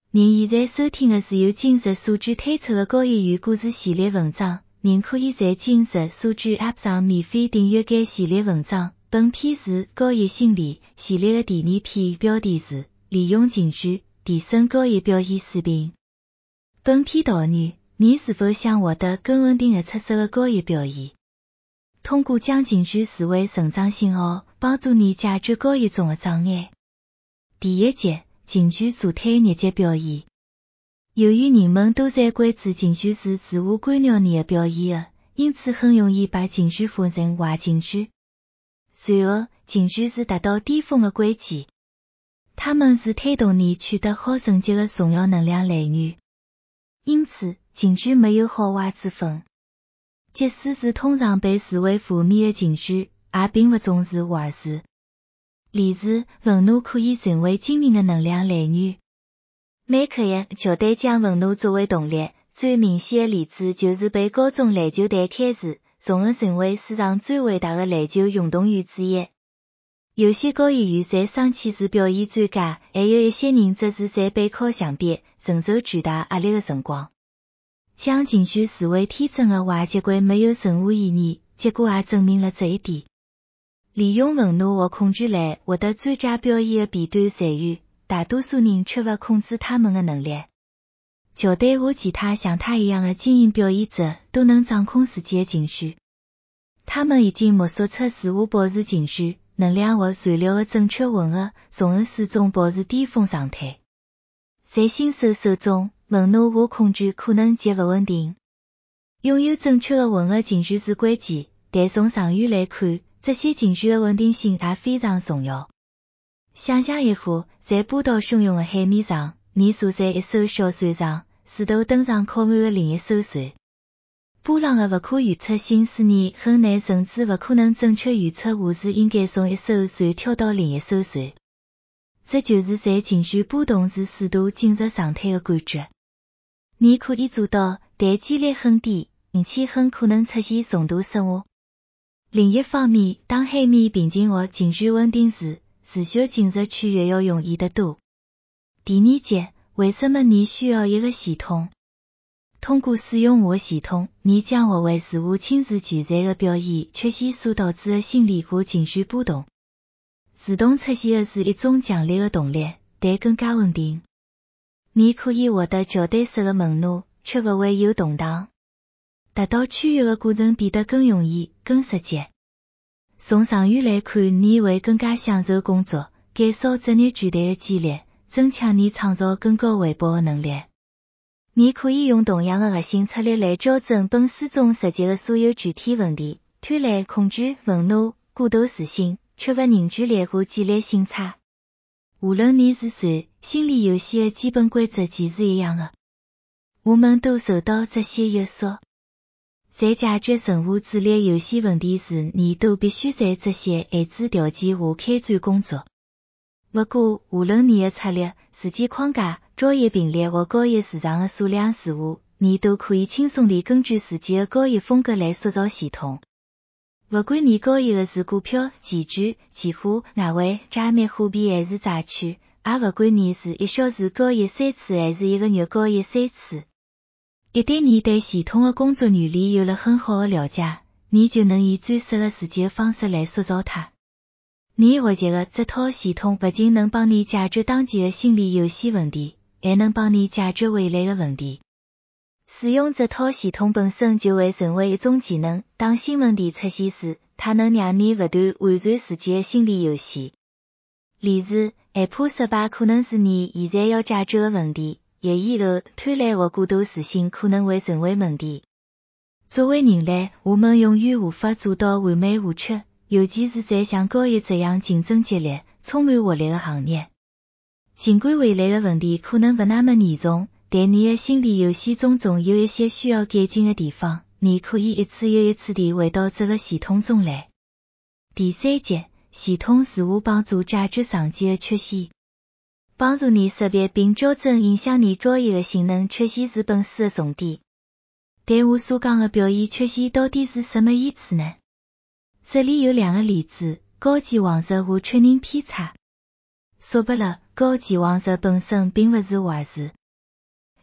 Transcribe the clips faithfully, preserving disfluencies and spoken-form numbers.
您现在收听的是由今日所知推出的高一语故事系列文章，您可以在今日所知 App 上免费订阅该系列文章。本篇是高一心理系列的第二篇，标题是利用情绪提升高一表现水平。本篇导语，你是否想获得更稳定的出色的高一表现？通过将情绪视为成长信号，帮助你解决高一中的障碍。第一节，情绪助推日节表现。由于人们都在关注情绪是自我干扰你的表现的，因此很容易把情绪分成坏情绪。随后，情绪是达到巅峰的关键。它们是推动你取得好成绩的重要能量来源。因此，情绪没有好坏之分。即使是通常被视为负面的情绪，也并不总是坏事。例如，愤怒可以成为精明的能量来源。迈克尔·乔丹将愤怒作为动力，最明显的例子就是被高中篮球队开除，从而成为史上最伟大的篮球运动员之一。有些高一员在生气时表现最佳，还有一些人则是在备考象别、承受巨大压力的辰光。将情绪视为天真的坏习惯没有任何意义，结果也证明了这一点。利用愤怒和恐惧来获得最佳表现的弊端在于，大多数人缺乏控制他们的能力。乔丹和其他像他一样的精英表现者都能掌控自己的情绪。他们已经摸索出如何保持情绪、能量和材料的正确混合，从而始终保持巅峰状态。在新手手中，愤怒和恐惧可能极不稳定。拥有正确的混合情绪是关键，但从长远来看，这些情绪的稳定性也非常重要。想象一下，在波涛汹涌的海面上，你坐在一艘小船上，试图登上靠岸的另一艘船。波浪的不可预测性使你很难甚至不可能准确预测何时应该从一艘船跳到另一艘船。这就是在情绪波动时试图进入状态的感觉。你可以做到，但几率很低，而且很可能出现重大失误。另一方面，当海面平静和情绪稳定时，持续进入区域要容易得多。第二节，为什么你需要一个系统？通过使用我的系统，你将学会如何亲自全在的表现缺陷所导致的心理和情绪波动。自动出现的是一种强烈的动力，但更加稳定。你可以获得乔丹式的愤怒，却不会有动荡。达到区域的过程变得更容易、更直接。从长远来看，你会更加享受工作，减少职业倦怠的几率，增强你创造更高回报的能力。你可以用同样的核心策略来矫正本书中涉及的所有具体问题：贪婪、恐惧、愤怒、过度自信、缺乏凝聚力和纪律性差。无论你是谁，心理游戏的基本规则其实一样的。我们都受到这些约束。在解决任何智力游戏问题时，你都必须在这些限制条件下开展工作。不过，无论你的策略、时间框架、交易频率和交易市场的数量如何，你都可以轻松地根据自己的交易风格来塑造系统。不管你交易的是股票、期权、期货、外汇、加密货币还是债券，也不管你是一小时交易三次还是一个月交易三次。一旦你对系统的工作原理有了很好的了解，你就能以最适合自己的方式来塑造它。你学习的这套系统不仅能帮你解决当前的心理游戏问题，还能帮你解决未来的问题。使用这套系统本身就会成为一种技能，当新问题出现时，它能让你不断完善自己的心理游戏。例如，害怕失败可能是你现在要解决的问题，而以后贪婪和过度自信可能会成为问题。作为人类，我们永远无法做到完美无缺，尤其是在像交易这样竞争激烈、充满活力的行业。尽管未来的问题可能不那么严重，但你的心理游戏中总有一些需要改进的地方，你可以一次又一次地回到这个系统中来。第三节，系统如何帮助解决常见的缺陷。帮助你识别并纠正影响你交易的性能缺陷是本书的重点。但我所讲的表现缺陷到底是什么意思呢？这里有两个例子：高期望值和确认偏差。说白了，高期望值本身并不是坏事，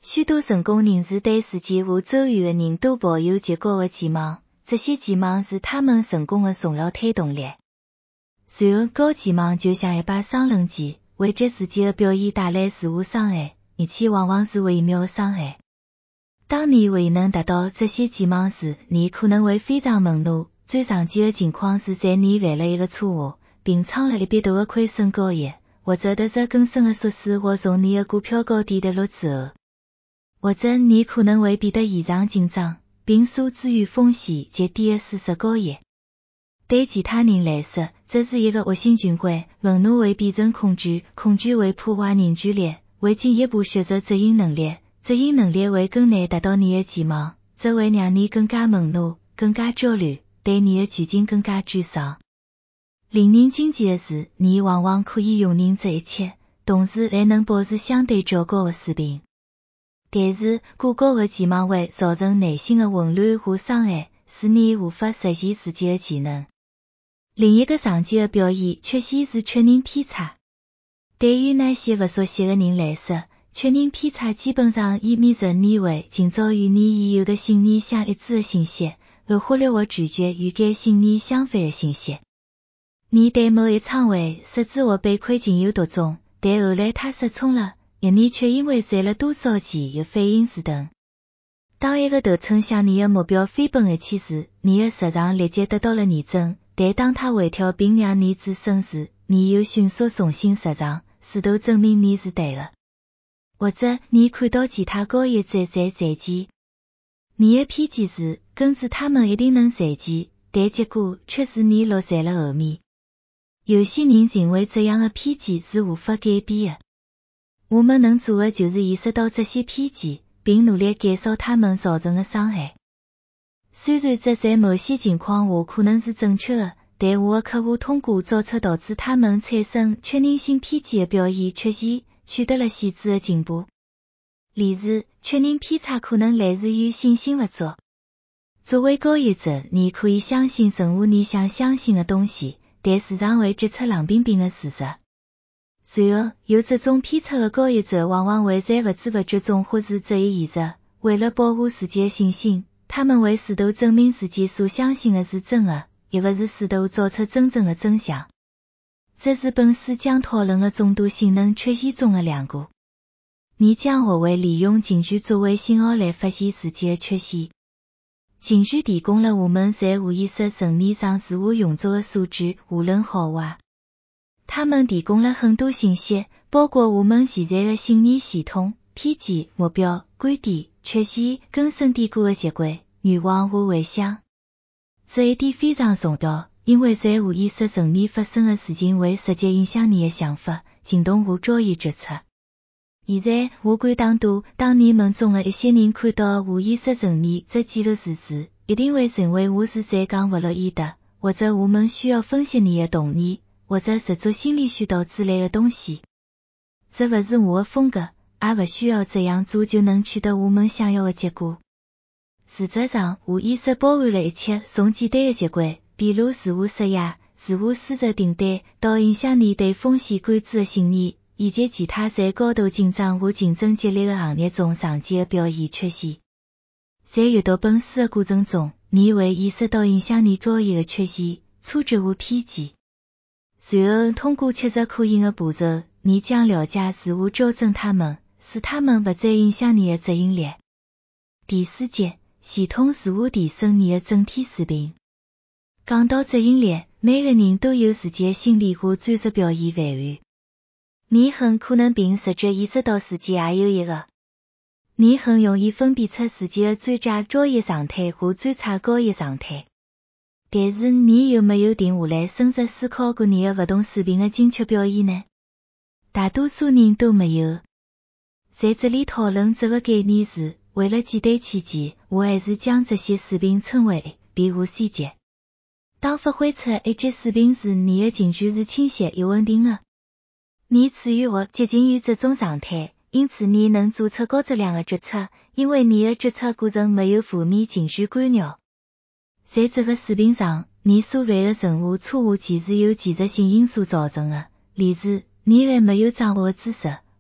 许多成功人士对自己和周围的人都抱有极高的期望，这些期望是他们成功的重要推动力。随后高期望就像一把双刃剑，为给自己的表现带来事物伤害，而且往往是微妙的伤害。当你未能达到这些期望时，你可能会非常愤怒。最常见的情况是在你犯了一个错误，并闯了一笔大的亏损交易，或者得着更深的损失或从你的股票高点跌落之后。或者你可能会变得异常紧张，并受制于风险极低的事实交易。对其他人来说，这是一个恶性循环，愤怒会变成恐惧，恐惧会破坏凝聚力，会进一步削弱执行能力，执行能力会更难达到你的期望，这会让你更加愤怒，更加焦虑，对你的处境更加沮丧。令人惊奇的是，你往往可以容忍这一切，同时还能保持相对较高的水平。但是，过高的期望会造成内心的混乱和伤害，使你无法实现自己的潜能。另一个常见的表现缺陷是确认偏差。对于那些不熟悉的人来说，确认偏差基本上意味着你会尽早与你已有的信念相一致的信息，而忽略或拒绝与该信念相反的信息。你对某一场会设置或被亏情有独钟，但后来它失聪了，而你却因为赚了多少钱而反应是等。当一个头寸向你的目标飞奔而去时，你的实场立即得到了验证，但当它回调并让你止损时，你又迅速重新实场，试图证明你是对的。或者你看到其他交易者在赚钱，你的偏见是跟着他们一定能赚钱，但结果却是你落在了后面。有些人认为这样的偏见是无法改变的。我们能做的就是意识到这些偏见，并努力减少他们造成的伤害。虽然这在某些情况下可能是正确的，但我的客户通过找出导致他们产生确认性偏见的表现缺陷，取得了显著的进步。例如，确认偏差可能来自于信心不足。作为交易者，你可以相信任何你想相信的东西，但市场会结出冷冰冰的事实。随后，有这种偏差的交易者往往会在不知不觉中忽视这一现实。为了保护自己的信心，他们会试图证明自己所相信的是真的，而不是试图找出真正的真相。这是本书将讨论的重度性能缺陷中的两个。你将学会利用情绪作为信号来发现自己的缺陷。情绪提供了我们在无意识层面上自我运作的数据，无论好坏。他们提供了很多信息，包括我们现在的信念系统、偏见、目标、观点、缺陷、根深蒂固的习惯、欲望和幻想。这一点非常重要，因为在无意识层面发生的事情会直接影响你的想法、行动和交易决策。现在，我敢打赌，当你们中的一些人看到无意识层面这记录词时，一定会认为我是在讲弗洛伊德，或者我们需要分析你的动力，或者实做心理学导之类的东西。这不是我的风格，也不需要这样做就能取得我们想要的结果。事实上，无意识包含了一切从简单的习惯，比如自我施压、自我输入订单，到影响你对风险感知的信念，以及其他在高度紧张和竞争激烈的行业中常见的表现缺陷。在阅读本书的过程中，你会意识到影响你交易的缺陷、错觉和偏见。随后，通过切实可行的步骤，你将了解如何纠正它们，使它们不再影响你的执行力。第四节，系统如何提升你的整体水平。讲到执行力，每个人都有自己的心理和战术表现范围。你很可能并直觉意识到自己也有一个。你很容易分辨出自己的最佳交易状态和最差交易状态。但是你有没有停下来深入思考过你的不同水平的精确表现呢？大多数人都没有。在这里讨论这个概念时，为了简单起见，我还是将这些水平称为 B 和 C 级。当发挥出一级水平时，你的情绪是清晰又稳定的。你处于或接近于这种状态，因此你能做出高质量的决策，因为你的决策过程没有负面情绪干扰。在这个水平上，你所犯的任何错误其实由技术性因素造成的，例如你还没有掌握知识，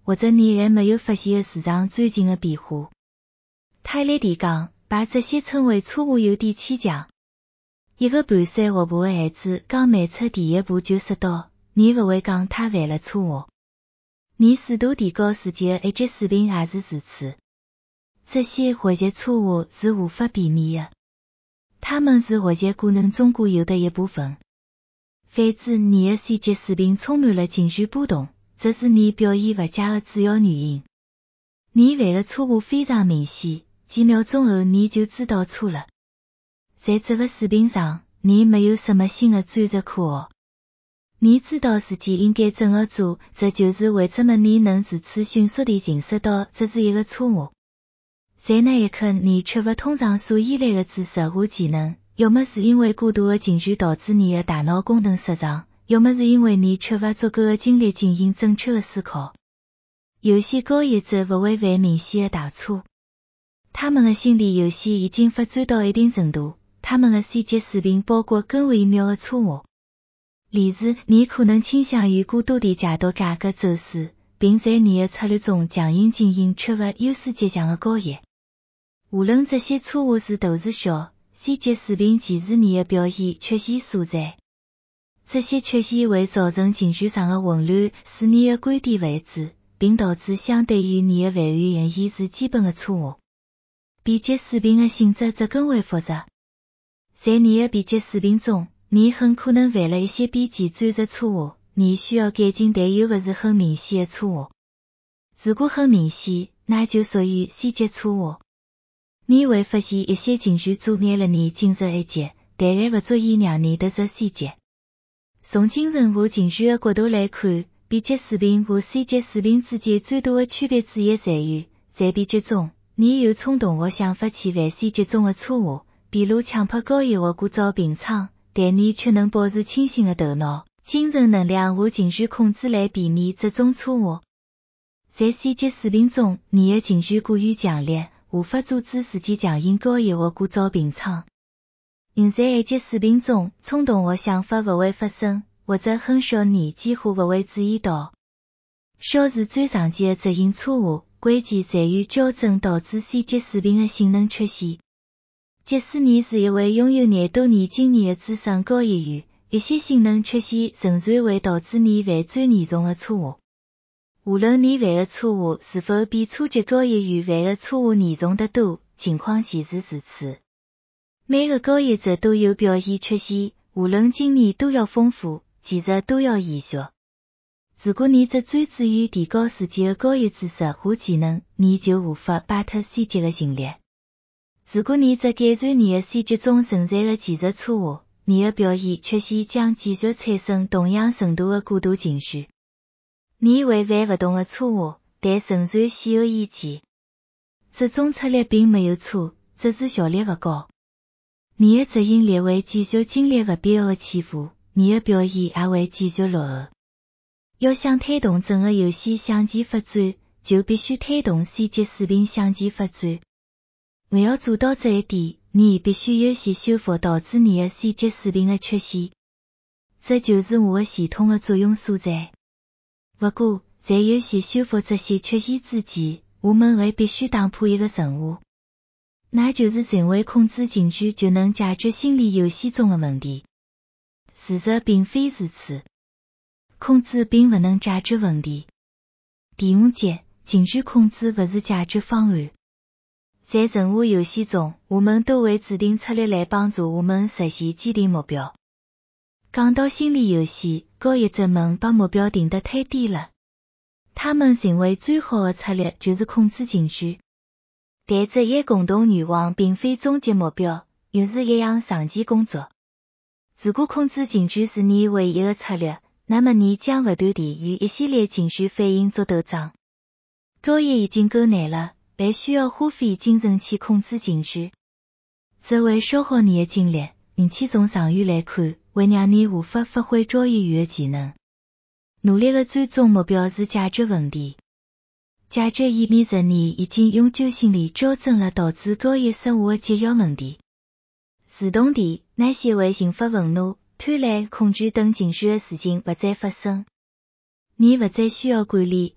或者你还没有发现的市场最近的变化。泰勒迪讲，把这些称为错误有点牵强。一个半岁学步的孩子刚迈出第一步就摔倒，你不会讲他犯了错误。你试图提高自己的一级水平也是如此。这些学习错误是无法避免的，他们是学习过程中固有的一部分。反之，你的三级水平充满了情绪波动，这是你表现不佳的主要原因。你犯的错误非常明显，几秒钟后你就知道错了。在这个水平上，你没有什么新的专职可学。你知道自己应该怎么做，这就是为什么你能如此迅速地认识到这是一个错误。在那一刻，你缺乏通常所依赖的知识和技能，要么是因为过度的情绪导致你的大脑功能失常，要么是因为你缺乏足够的精力进行正确的思考。有些高一者不会犯明显的大错，他们的心理游戏已经发展到一定程度，他们的三级水平包括更微妙的错误。例如，你可能倾向于过多地解读价格走势，并在你的策略中强行进行缺乏优势迹象的交易。无论这些错误是大是小，三级水平既是你的表现缺陷所在。这些缺陷会造成情绪上的混乱，使你的观点不一致，并导致相对于你的范围仍然是基本的错误。B级水平的性质则更为复杂。在你的 B级水平中，你很可能犯了一些 B 级专职错误，你需要改进但又不是很明显的错误。如果很明显，那就属于 C 级错误。你会发现一些情绪阻碍了你进入一级，但还不足以让你踏入 C 级。从精神和情绪的角度来看， B 级水平和 C 级水平之间最大的区别之一在于，在 B 级中，你有冲动和想法去犯 C 级中的错误，比如强迫交易或故造平仓，但你却能保持清醒的头脑、精神能量和情绪控制来避免这种错误。在 C 级水平中，你的情绪过于强烈，无法阻止自己强行交易或故造平仓。而在 A 级水平中，冲动和想法不会发生，或者很少，你几乎不会注意到。小是最常见的执行错误，关键在于矫正导致 C 级水平的性能缺陷。即使你是一位拥有廿多年经验的资深交易员，一些性能缺陷仍然会导致你犯最严重的错误。无论你犯的错误是否比初级交易员犯的错误严重得多，情况其实如此。每个交易者都有表现缺陷，无论经验多要丰富，技术多要娴熟。如果你只专注于提高自己的交易知识和技能，你就无法摆脱 C 级的侵略。如果你只改善你的 C 级中存在的技术错误，你的表现缺陷将继续产生同样程度的过度情绪。你会犯不同的错误，但仍然显而易见。这种策略并没有错，只是效率不高。你的执行力会继续经历不必要的起伏，你的表现也会继续落后。要想推动整个游戏向前发展，就必须推动 C 级水平向前发展。为要做到这一点，你必须优先修复导致你的 C 级水平的缺陷。这就是我的系统的作用所在。不过，在优先修复这些缺陷之前，我们还必须打破一个任务，那就是认为控制情绪就能解决心理游戏中的问题。事实并非如此，控制并不能解决问题。第五节，情绪控制不是解决方案。在任何游戏中，我们都会制定策略来帮助我们实现既定目标。讲到心理游戏，交易者们把目标定得太低了。他们认为最好的策略就是控制情绪。但这一共同愿望并非终极目标，而是一项长期工作。如果控制情绪是你唯一的策略，那么你将不断地与一系列情绪反应做斗争。交易已经够难了，还需要花费精神去控制情绪。这会消耗你的精力，并且从长远来看，会让你无法发挥交易员的技能。努力的最终目标是解决问题。解决意味着你已经永久性地纠正了导致交易失误的结要问题。自动地，那些会引发愤怒、贪婪、恐惧等情绪的事情不再发生。你不再需要管理、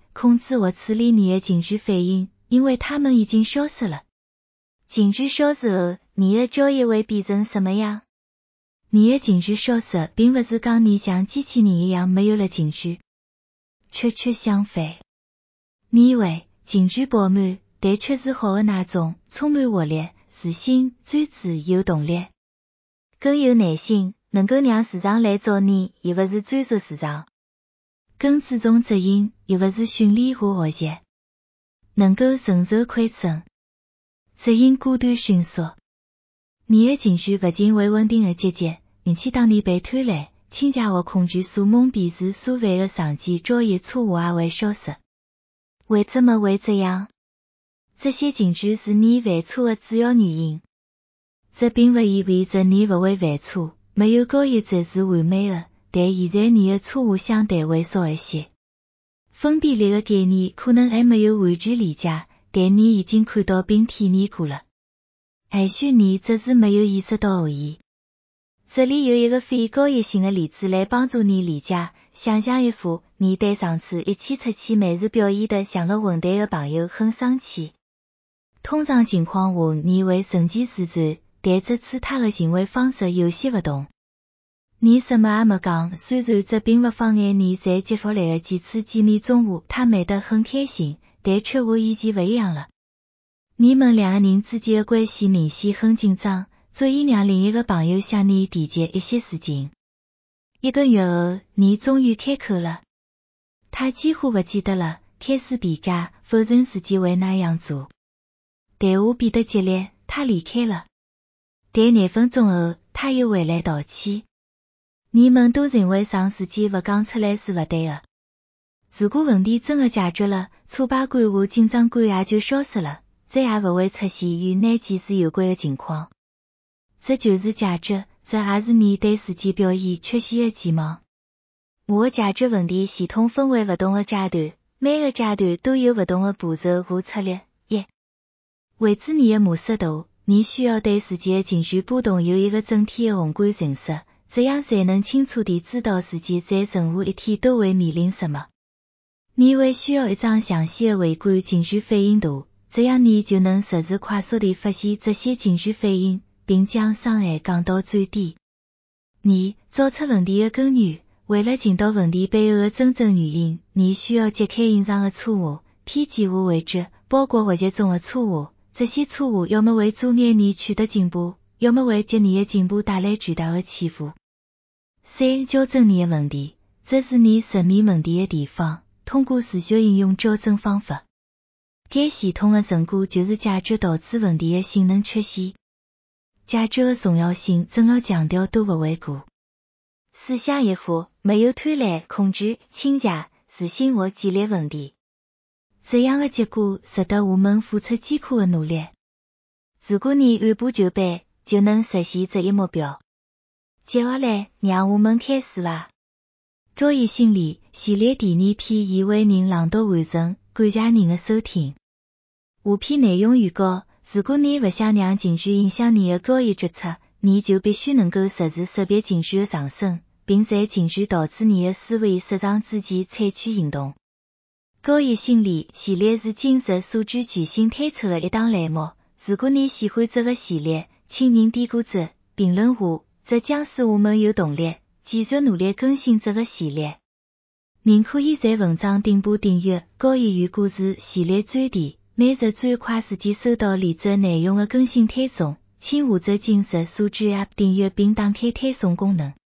控制或处理你的情绪反应，因为它们已经消失了。情绪消失后，你的交易会变成什么样？你的情绪消失，并不是讲你像机器人一样没有了情绪，确确相反。你会情绪饱满，但却是好的那种，充满活力、自信、专注、有动力，更有耐心，能够让市场来找你，而不是追逐市场。更注重执行，而不是训练和学习，能够承受亏损，执行果断迅速。你的情绪不仅会稳定而积极，并且当你被贪婪、倾向或恐惧所蒙蔽时，所犯的长期交易错误也会消失。为什么会这样？这些情绪是你犯错的主要原因。这并不意味着你不会犯错，没有交易者是完美的，但现在你的错误相对会少一些。分辨率的概念可能还没有完全理解，但你已经看到并体验过了。也许你只是没有意识到而已。这里有一个非交易性的例子来帮助你理解。想象一副你对上次一起出去每日表现得像个混蛋的朋友很生气。通常情况下你会顺其自然，但这次他的行为方式有些不同。你什么也没讲，虽然这并不妨碍你在接下来的几次见面中午他美得很开心，但却和以前不一样了。你们两个人之间的关系明显很紧张，足以让另一个朋友向你提及一些事情。一个月后，你终于开口了。他几乎不记得了，开始辩解，否认自己会那样做。谈话变得激烈，他离开了。但廿分钟后，他又回来道歉。你们都认为长时间不讲出来是不对的。如果问题真的解决了，挫败感和紧张感也就消失了，再也不会出现与那件事有关的情况。这就是解决，这也是你对自己表现缺陷的期望。我解决问题系统分为不同的阶段，每个阶段都有不同的步骤和策略。一、为止你的模式图，你需要对自己的情绪波动有一个整体的宏观认识，这样才能清楚地知道自己在任何一天都会面临什么。你会需要一张详细的微观情绪反应图，这样你就能实时快速地发现这些情绪反应，并将伤害降到最低。二、找出问题的根源，为了寻到问题背后的真正原因，你需要揭开隐藏的错误、偏见和伪知，包括学习中的错误。这些错误要么会阻碍你取得进步，要么会给你的进步带来巨大的起伏。三、纠正你的问题，这是你神秘问题的地方，通过持续应用纠正方法。该系统的成果就是解决导致问题的性能缺陷。解决的重要性怎么强调都不为过。试想一下，没有贪婪、恐惧、倾向、自信或激烈问题。这样的结果值得我们付出艰苦的努力。如果你按部就班，就能实现这一目标。接下来，让我们开始吧。交易心理系列第二篇已为您朗读完成，感谢您的收听。下篇内容预告：如果你不想让情绪影响你的交易决策，你就必须能够实时识别情绪的上升，并在情绪导致你的思维失常之前采取行动。交易心理系列是今日数据全新推出的一档栏目。如果你喜欢这个系列，请您点个赞、评论下，这将使我们有动力继续努力更新这个系列。您可以在文章顶部订阅交易与故事系列专题，每日最快时间收到连接内容的更新推送，请下载今日数据 App 订阅并打开推送功能。